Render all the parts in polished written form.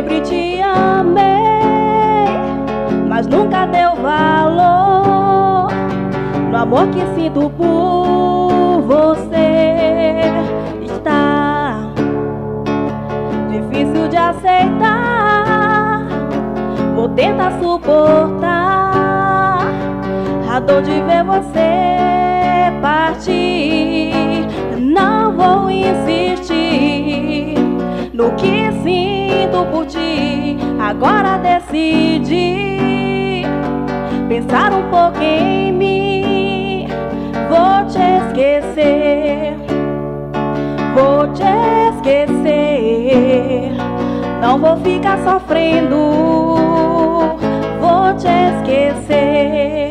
sempre te amei, mas nunca deu valor no amor que sinto por você. Está difícil de aceitar, vou tentar suportar a dor de ver você partir. Não vou insistir no que sinto por ti. Agora decidi pensar um pouco em mim. Vou te esquecer, vou te esquecer. Não vou ficar sofrendo, vou te esquecer.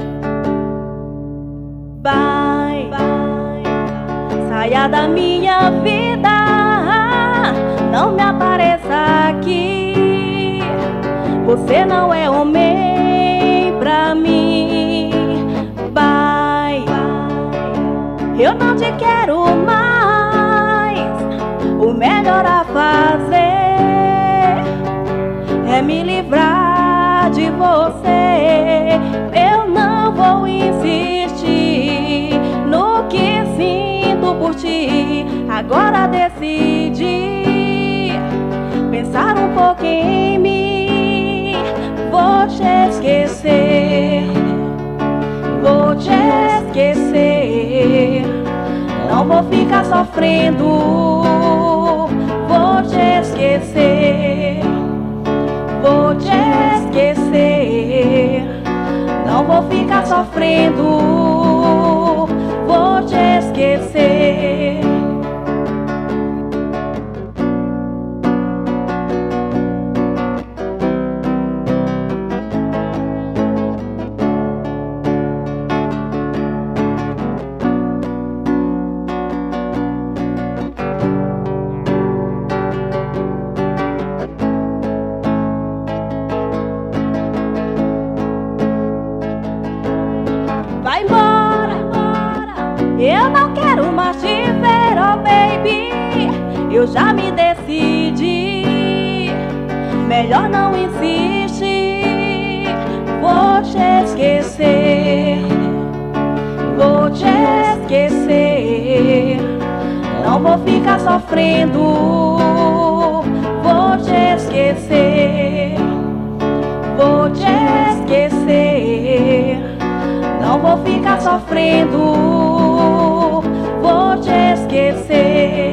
Vai, saia da minha vida, não me apareça aqui. Você não é homem pra mim. Vai, eu não te quero mais. O melhor a fazer é me livrar de você. Eu não vou insistir no que sinto por ti. Agora decidi pensar um pouco em mim. Vou te esquecer, vou te esquecer. Não vou ficar sofrendo, vou te esquecer, vou te esquecer. Não vou ficar sofrendo, vou te esquecer. Vai embora, eu não quero mais te ver, oh baby. Eu já me decidi, melhor não insistir. Vou te esquecer, vou te esquecer. Não vou ficar sofrendo, vou te esquecer, vou te esquecer. Não vou ficar sofrendo, vou te esquecer.